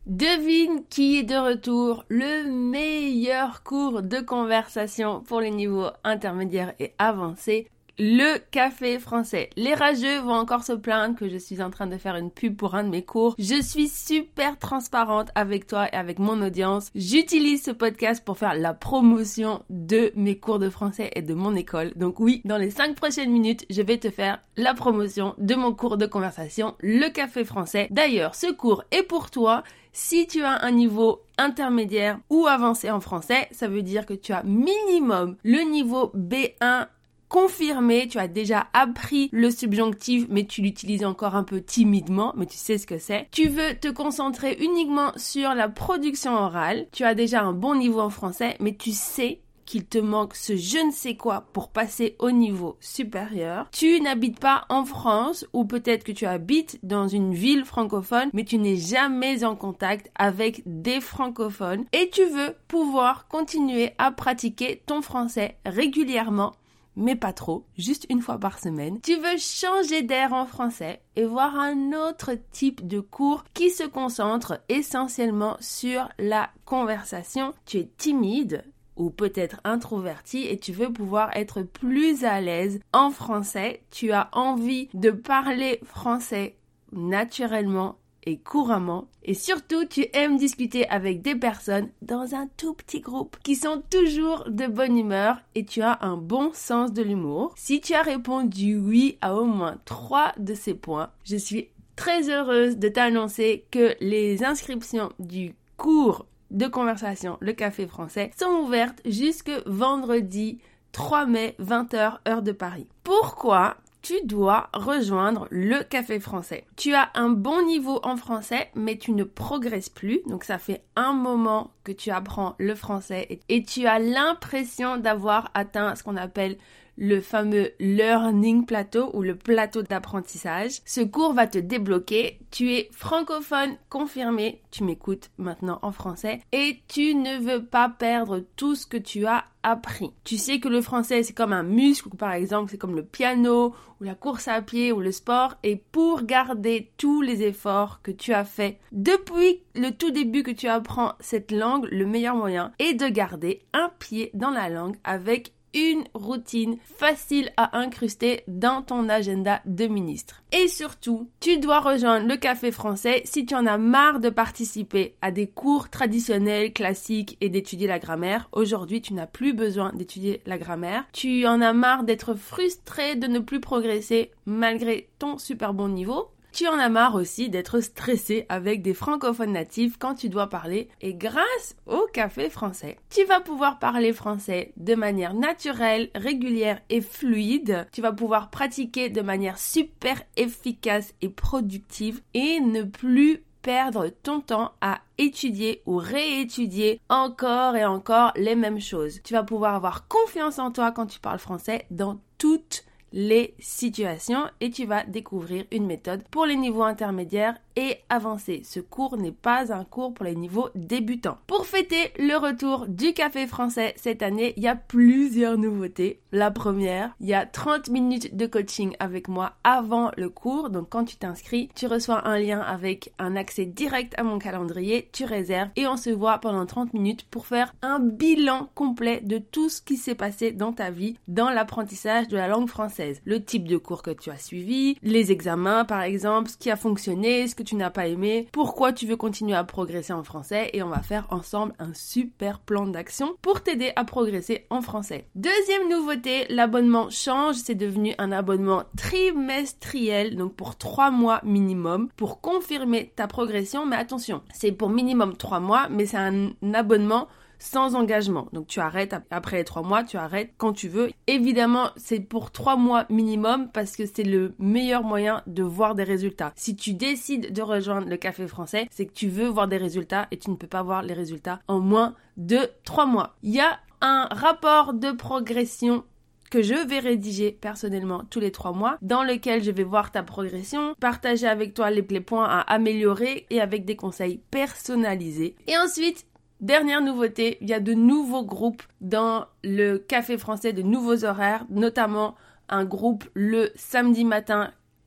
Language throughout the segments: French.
Devine qui est de retour, le meilleur cours de conversation pour les niveaux intermédiaires et avancés, le café français. Les rageux vont encore se plaindre que je suis en train de faire une pub pour un de mes cours. Je suis super transparente avec toi et avec mon audience. J'utilise ce podcast pour faire la promotion de mes cours de français et de mon école. Donc oui, dans les 5 prochaines minutes, je vais te faire la promotion de mon cours de conversation, le café français. D'ailleurs, ce cours est pour toi. Si tu as un niveau intermédiaire ou avancé en français, ça veut dire que tu as minimum le niveau B1 confirmé, tu as déjà appris le subjonctif, mais tu l'utilises encore un peu timidement, mais tu sais ce que c'est. Tu veux te concentrer uniquement sur la production orale, tu as déjà un bon niveau en français, mais tu sais qu'il te manque ce je ne sais quoi pour passer au niveau supérieur. Tu n'habites pas en France ou peut-être que tu habites dans une ville francophone mais tu n'es jamais en contact avec des francophones et tu veux pouvoir continuer à pratiquer ton français régulièrement mais pas trop, juste une fois par semaine. Tu veux changer d'air en français et voir un autre type de cours qui se concentre essentiellement sur la conversation. Tu es timide ou peut-être introverti et tu veux pouvoir être plus à l'aise en français. Tu as envie de parler français naturellement et couramment. Et surtout, tu aimes discuter avec des personnes dans un tout petit groupe qui sont toujours de bonne humeur et tu as un bon sens de l'humour. Si tu as répondu oui à au moins 3 de ces points, je suis très heureuse de t'annoncer que les inscriptions du cours de conversation, le café français, sont ouvertes jusque vendredi 3 mai, 20h, heure de Paris. Pourquoi tu dois rejoindre le café français? Tu as un bon niveau en français, mais tu ne progresses plus. Donc ça fait un moment que tu apprends le français et tu as l'impression d'avoir atteint ce qu'on appelle le fameux learning plateau ou le plateau d'apprentissage. Ce cours va te débloquer. Tu es francophone confirmé, tu m'écoutes maintenant en français et tu ne veux pas perdre tout ce que tu as appris. Tu sais que le français c'est comme un muscle, ou par exemple c'est comme le piano ou la course à pied ou le sport, et pour garder tous les efforts que tu as fait depuis le tout début que tu apprends cette langue, le meilleur moyen est de garder un pied dans la langue avec une routine facile à incruster dans ton agenda de ministre. Et surtout, tu dois rejoindre le café français si tu en as marre de participer à des cours traditionnels, classiques et d'étudier la grammaire. Aujourd'hui, tu n'as plus besoin d'étudier la grammaire. Tu en as marre d'être frustré de ne plus progresser malgré ton super bon niveau. Tu en as marre aussi d'être stressé avec des francophones natifs quand tu dois parler, et grâce au café français, tu vas pouvoir parler français de manière naturelle, régulière et fluide. Tu vas pouvoir pratiquer de manière super efficace et productive et ne plus perdre ton temps à étudier ou réétudier encore et encore les mêmes choses. Tu vas pouvoir avoir confiance en toi quand tu parles français dans toutes les situations et tu vas découvrir une méthode pour les niveaux intermédiaires et avancés. Ce cours n'est pas un cours pour les niveaux débutants. Pour fêter le retour du café français cette année, il y a plusieurs nouveautés. La première, il y a 30 minutes de coaching avec moi avant le cours. Donc quand tu t'inscris, tu reçois un lien avec un accès direct à mon calendrier, tu réserves et on se voit pendant 30 minutes pour faire un bilan complet de tout ce qui s'est passé dans ta vie dans l'apprentissage de la langue française. Le type de cours que tu as suivi, les examens par exemple, ce qui a fonctionné, ce que tu n'as pas aimé, pourquoi tu veux continuer à progresser en français, et on va faire ensemble un super plan d'action pour t'aider à progresser en français. Deuxième nouveauté, l'abonnement change, c'est devenu un abonnement trimestriel, donc pour 3 mois minimum, pour confirmer ta progression, mais attention, c'est pour minimum 3 mois, mais c'est un abonnement sans engagement. Donc tu arrêtes après les 3 mois, tu arrêtes quand tu veux. Évidemment, c'est pour 3 mois minimum parce que c'est le meilleur moyen de voir des résultats. Si tu décides de rejoindre le café français, c'est que tu veux voir des résultats et tu ne peux pas voir les résultats en moins de 3 mois. Il y a un rapport de progression que je vais rédiger personnellement tous les 3 mois, dans lequel je vais voir ta progression, partager avec toi les points à améliorer et avec des conseils personnalisés. Et ensuite, dernière nouveauté, il y a de nouveaux groupes dans le café français, de nouveaux horaires, notamment un groupe le samedi matin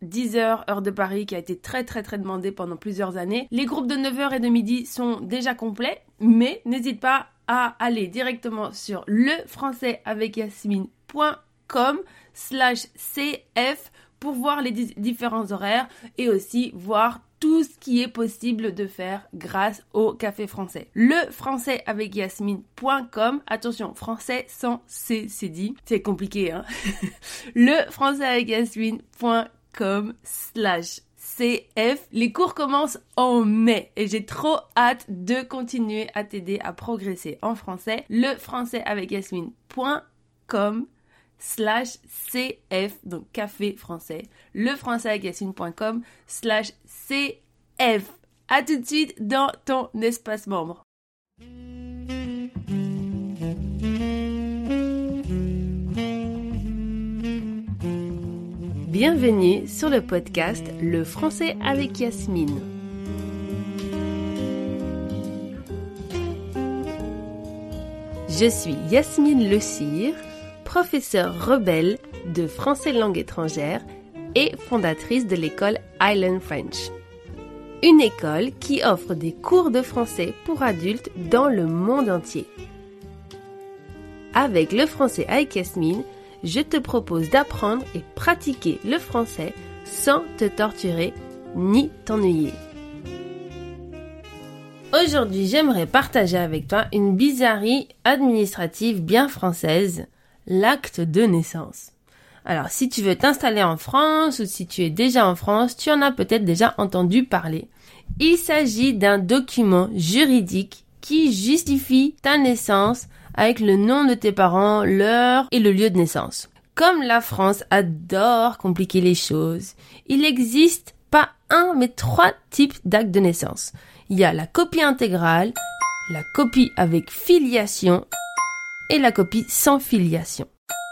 10h, heure de Paris, qui a été très demandé pendant plusieurs années. Les groupes de 9h et de midi sont déjà complets, mais n'hésite pas à aller directement sur lefrançaisavecYasmine.com/cf pour voir les différents horaires et aussi voir tout ce qui est possible de faire grâce au café français. LefrançaisavecYasmine.com, attention, français sans C, c'est dit, c'est compliqué, hein. LefrançaisavecYasmine.com/cf. Les cours commencent en mai et j'ai trop hâte de continuer à t'aider à progresser en français. lefrançaisavecYasmine.com/cf, donc café français, lefrançaisavecYasmine.com/cf. À tout de suite dans ton espace membre. Bienvenue sur le podcast Le français avec Yasmine. Je suis Yasmine Le Cire, professeure rebelle de français langue étrangère et fondatrice de l'école Island French. Une école qui offre des cours de français pour adultes dans le monde entier. Avec le français avec Yasmine, je te propose d'apprendre et pratiquer le français sans te torturer ni t'ennuyer. Aujourd'hui, j'aimerais partager avec toi une bizarrerie administrative bien française, l'acte de naissance. Alors, si tu veux t'installer en France ou si tu es déjà en France, tu en as peut-être déjà entendu parler. Il s'agit d'un document juridique qui justifie ta naissance avec le nom de tes parents, l'heure et le lieu de naissance. Comme la France adore compliquer les choses, il existe pas un mais 3 types d'actes de naissance. Il y a la copie intégrale, la copie avec filiation et la copie sans filiation.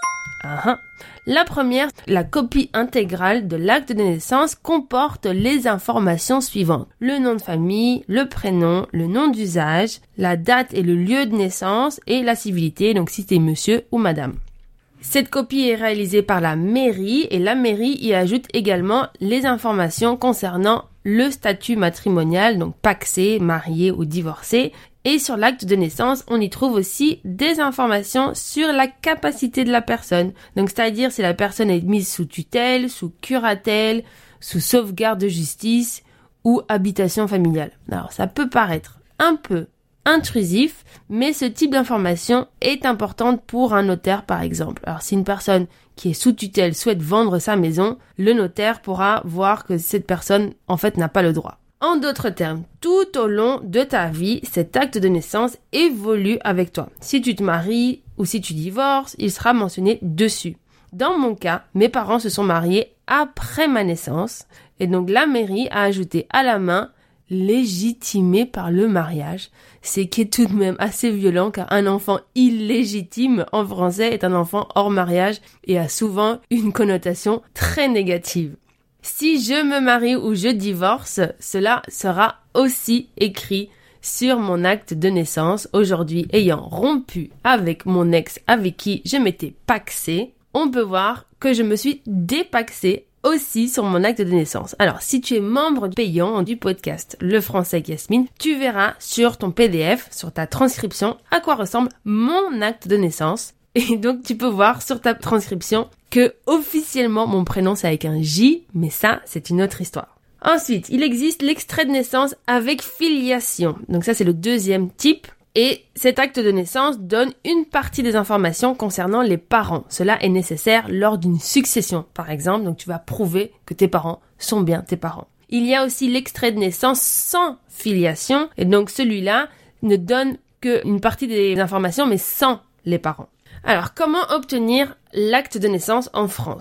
La première, la copie intégrale de l'acte de naissance comporte les informations suivantes. Le nom de famille, le prénom, le nom d'usage, la date et le lieu de naissance et la civilité, donc si t'es monsieur ou madame. Cette copie est réalisée par la mairie et la mairie y ajoute également les informations concernant le statut matrimonial, donc pacsé, marié ou divorcé. Et sur l'acte de naissance, on y trouve aussi des informations sur la capacité de la personne. Donc, c'est-à-dire si la personne est mise sous tutelle, sous curatelle, sous sauvegarde de justice ou habitation familiale. Alors, ça peut paraître un peu intrusif, mais ce type d'information est importante pour un notaire, par exemple. Alors, si une personne qui est sous tutelle souhaite vendre sa maison, le notaire pourra voir que cette personne, en fait, n'a pas le droit. En d'autres termes, tout au long de ta vie, cet acte de naissance évolue avec toi. Si tu te maries ou si tu divorces, il sera mentionné dessus. Dans mon cas, mes parents se sont mariés après ma naissance et donc la mairie a ajouté à la main « légitimé par le mariage », ce qui est tout de même assez violent car un enfant illégitime en français est un enfant hors mariage et a souvent une connotation très négative. Si je me marie ou je divorce, cela sera aussi écrit sur mon acte de naissance. Aujourd'hui, ayant rompu avec mon ex avec qui je m'étais pacsée, on peut voir que je me suis dépacsée aussi sur mon acte de naissance. Alors, si tu es membre payant du podcast Le Français avec Yasmine, tu verras sur ton PDF, sur ta transcription, à quoi ressemble mon acte de naissance. Et donc, tu peux voir sur ta transcription que officiellement mon prénom c'est avec un J, mais ça, c'est une autre histoire. Ensuite, il existe l'extrait de naissance avec filiation. Donc ça, c'est le deuxième type. Et cet acte de naissance donne une partie des informations concernant les parents. Cela est nécessaire lors d'une succession, par exemple. Donc tu vas prouver que tes parents sont bien tes parents. Il y a aussi l'extrait de naissance sans filiation. Et donc celui-là ne donne qu'une partie des informations, mais sans les parents. Alors, comment obtenir l'acte de naissance en France ?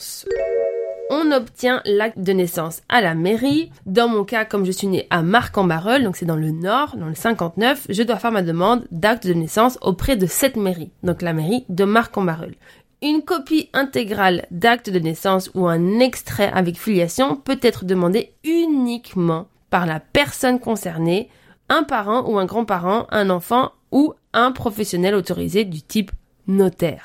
On obtient l'acte de naissance à la mairie. Dans mon cas, comme je suis née à Marcq-en-Barœul, donc c'est dans le Nord, dans le 59, je dois faire ma demande d'acte de naissance auprès de cette mairie, donc la mairie de Marcq-en-Barœul. Une copie intégrale d'acte de naissance ou un extrait avec filiation peut être demandé uniquement par la personne concernée, un parent ou un grand-parent, un enfant ou un professionnel autorisé du type notaire.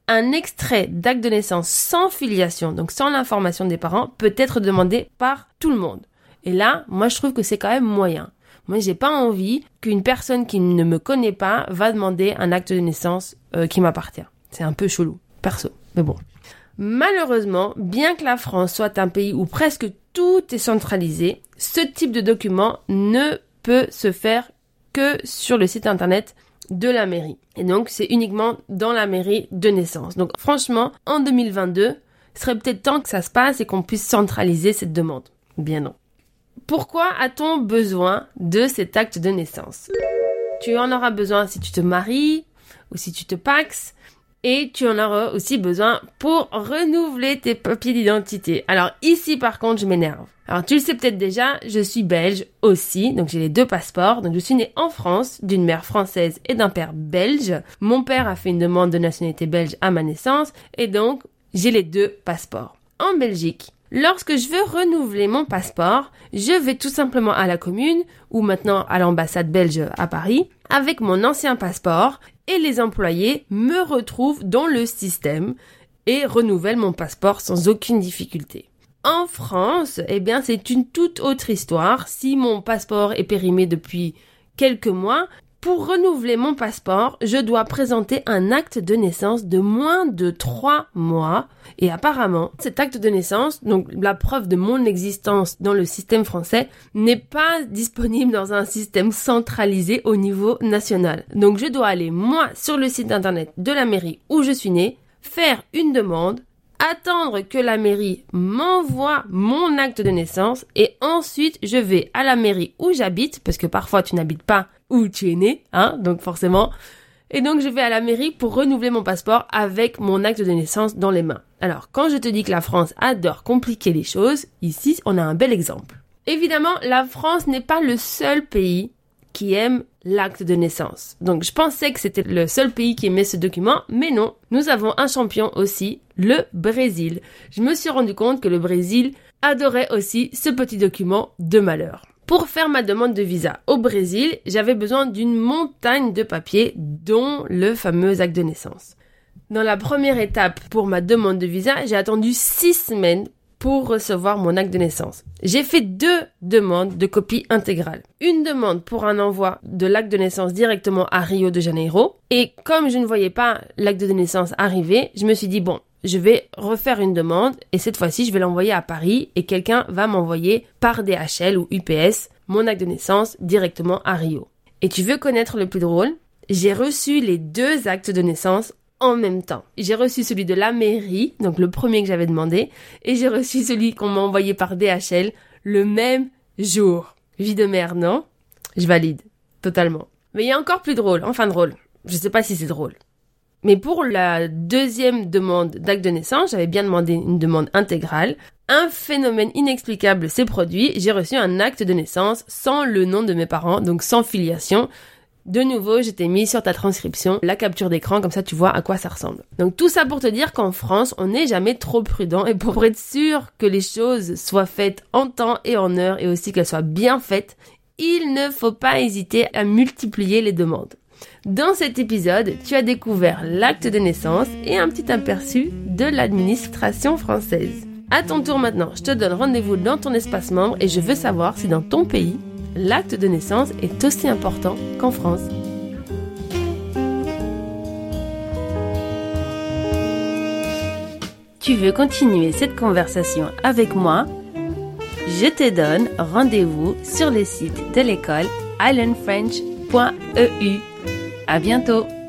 un extrait d'acte de naissance sans filiation, donc sans l'information des parents, peut être demandé par tout le monde. Et là, moi je trouve que c'est quand même moyen. Moi, j'ai pas envie qu'une personne qui ne me connaît pas va demander un acte de naissance qui m'appartient. C'est un peu chelou, perso. Mais bon. Malheureusement, bien que la France soit un pays où presque tout est centralisé, ce type de document ne peut se faire que sur le site internet de la mairie. Et donc, c'est uniquement dans la mairie de naissance. Donc, franchement, en 2022, ce serait peut-être temps que ça se passe et qu'on puisse centraliser cette demande. Bien non. Pourquoi a-t-on besoin de cet acte de naissance ? Tu en auras besoin si tu te maries ou si tu te paxes. Et tu en auras aussi besoin pour renouveler tes papiers d'identité. Alors ici, par contre, je m'énerve. Alors tu le sais peut-être déjà, je suis belge aussi, donc j'ai les 2 passeports. Donc je suis née en France, d'une mère française et d'un père belge. Mon père a fait une demande de nationalité belge à ma naissance, et donc j'ai les 2 passeports. En Belgique, lorsque je veux renouveler mon passeport, je vais tout simplement à la commune, ou maintenant à l'ambassade belge à Paris, avec mon ancien passeport, et les employés me retrouvent dans le système et renouvellent mon passeport sans aucune difficulté. En France, eh bien, c'est une toute autre histoire. Si mon passeport est périmé depuis quelques mois, pour renouveler mon passeport, je dois présenter un acte de naissance de moins de 3 mois. Et apparemment, cet acte de naissance, donc la preuve de mon existence dans le système français, n'est pas disponible dans un système centralisé au niveau national. Donc je dois aller, moi, sur le site internet de la mairie où je suis née, faire une demande, attendre que la mairie m'envoie mon acte de naissance et ensuite je vais à la mairie où j'habite, parce que parfois tu n'habites pas où tu es né, donc forcément. Et donc je vais à la mairie pour renouveler mon passeport avec mon acte de naissance dans les mains. Alors quand je te dis que la France adore compliquer les choses, ici on a un bel exemple. Évidemment, la France n'est pas le seul pays qui aime l'acte de naissance. Donc je pensais que c'était le seul pays qui aimait ce document, mais non, nous avons un champion aussi, le Brésil. Je me suis rendu compte que le Brésil adorait aussi ce petit document de malheur. Pour faire ma demande de visa au Brésil, j'avais besoin d'une montagne de papiers, dont le fameux acte de naissance. Dans la première étape pour ma demande de visa, j'ai attendu 6 semaines pour recevoir mon acte de naissance. J'ai fait 2 demandes de copie intégrale. Une demande pour un envoi de l'acte de naissance directement à Rio de Janeiro. Et comme je ne voyais pas l'acte de naissance arriver, je me suis dit bon, je vais refaire une demande et cette fois-ci, je vais l'envoyer à Paris et quelqu'un va m'envoyer par DHL ou UPS mon acte de naissance directement à Rio. Et tu veux connaître le plus drôle ? J'ai reçu les 2 actes de naissance en même temps. J'ai reçu celui de la mairie, donc le premier que j'avais demandé, et j'ai reçu celui qu'on m'a envoyé par DHL le même jour. Vie de merde, non ? Je valide, totalement. Mais il y a encore plus drôle, enfin drôle. Je sais pas si c'est drôle. Mais pour la deuxième demande d'acte de naissance, j'avais bien demandé une demande intégrale. Un phénomène inexplicable s'est produit. J'ai reçu un acte de naissance sans le nom de mes parents, donc sans filiation. De nouveau, je t'ai mis sur ta transcription la capture d'écran, comme ça tu vois à quoi ça ressemble. Donc tout ça pour te dire qu'en France, on n'est jamais trop prudent et pour être sûr que les choses soient faites en temps et en heure et aussi qu'elles soient bien faites, il ne faut pas hésiter à multiplier les demandes. Dans cet épisode, tu as découvert l'acte de naissance et un petit aperçu de l'administration française. À ton tour maintenant, je te donne rendez-vous dans ton espace membre et je veux savoir si dans ton pays, l'acte de naissance est aussi important qu'en France. Tu veux continuer cette conversation avec moi ? Je te donne rendez-vous sur le site de l'école islandfrench.eu. À bientôt!